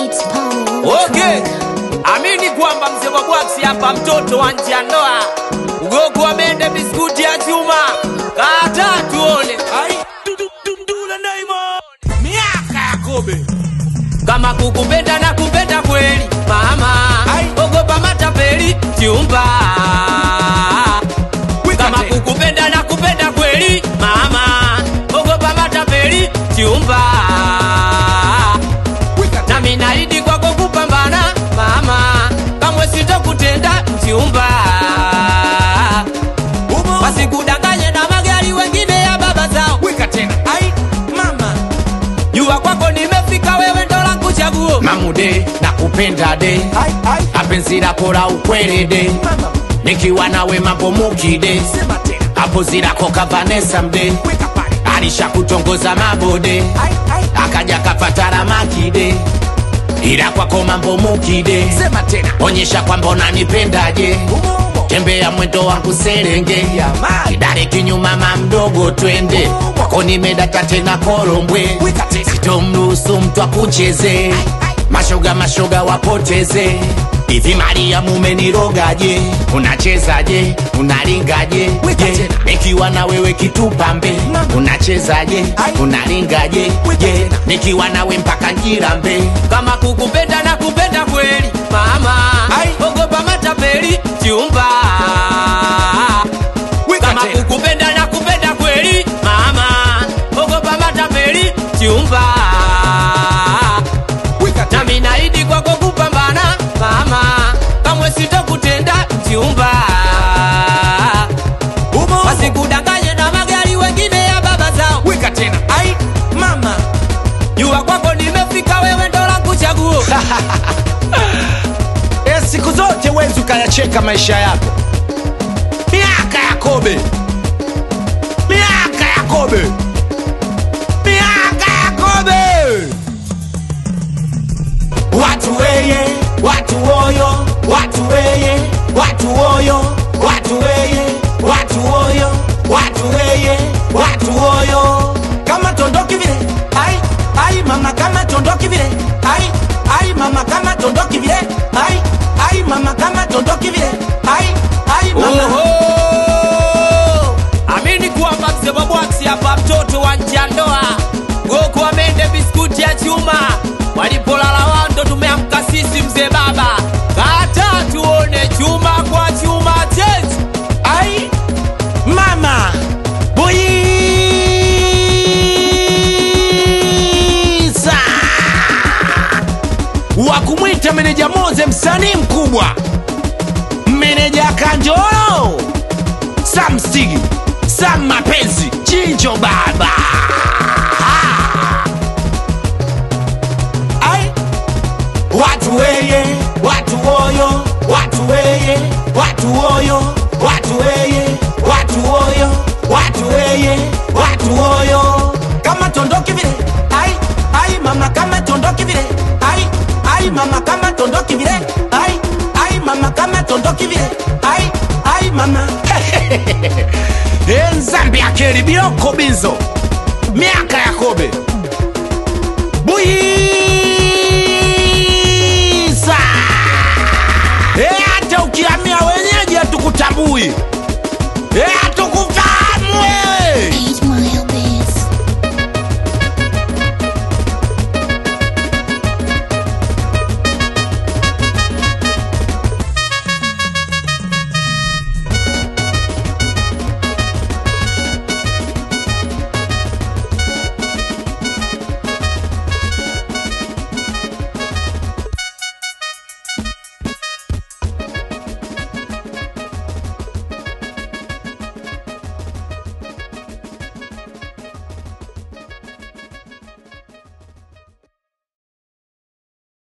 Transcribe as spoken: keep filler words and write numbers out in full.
Okay, amini kwamba mzee wa Bwaksi hapa mtoto wa nje ya ndoa. Ugogo amende biskuti ya chuma. Kata tuone. Ai, dududula Diamond. Miaka ya kobe. Kama kukupenda na kupenda kweli, mama. Ogopa matapeli, chumba. Kama kukupenda na kupenda kweli, mama. Ogopa matapeli, chumba. Na minaidi kwa kupambana, mama. Kamwe sitakutenda mchumba. Wasikudanganye na magari wengine ya baba zao. Wika tena. Ai, mama. Jua kwako nimefika, wewe ndo langu chaguo. Mamude, nakupenda de. Ai, ai. Apenzi lako la ukweli de. Mama. Nikiwa nawe mambo mukide. Sema tena. Hapo zilako ka Vanessa mde. Wika pale. Alisha kutongoza mabode. Ai, ai. Akaja kafatara makide. Ila kwako mambo mukide. Sema tena. Onyesha kwamba unanipendaje. Tembea mwendo wangu serenge. Kidare kinyuma mamdogo twende. Kwako nimedata tena korombwe. Sitomruhusu mtu akucheze. Mashoga mashoga wapoteze. Hivi Maria mumenirogaje? Unachezaje? Unaringaje? Je, nikiwa na wewe kitupambe. Unachezaje? Unaringaje? Je, nikiwa nawe mpaka njirambe. Kama kukupenda na kupenda kweli, mama. Ogopa matapeli, chumba. Kama kukupenda na kupenda kweli, mama. Ogopa matapeli, chumba. Na minaidi kwako kupambana, mama. Kamwe sitakutenda mchumba. Wasikudanganye na magari wengine ya baba zao. Wika tena. Ai, mama. Jua kwako nimefika, wewe ndo langu chaguo. E, siku zote wezi ukayacheka maisha yako. Miaka ya kobe. Miaka ya kobe. Miaka ya kobe. Watu weye, watu oyo, watu weye, watu oyo, watu weye, watu oyo, watu weye, watu oyo. Kama tondoki vile. Ai, ai mama kama tondoki vile. Ai, ai mama kama tondoki vile. Ai, ai mama kama tondoki vile. Ai, ai mama. Oho! Amini kwamba mzee wa Bwaksi hapa mtoto wa nje ya ndoa. Goko amende biskuti ya chuma. Walipolala wando tumeamka sisi mzee baba. Kata tuone chuma kwa chuma chetu. Ai mama Buiza wakumwita meneja Moze, msanii mkubwa, meneja Kanjoro, Sam Stigi, Sam Mapenzi, Chincho baba. Watu weye, watu oyo, watu weye, watu oyo, watu weye, watu oyo, watu weye, watu oyo. Kama tondoki vile. Ai, ai mama kama tondoki vile. Ai, ai mama kama tondoki vile. Ai, ai mama kama tondoki vile. Ai, ai mama. Enzambi ya keri bioko bizo. Miaka ya kobe. Buiza. E, hata ukiamia wenyeji hatukutambui.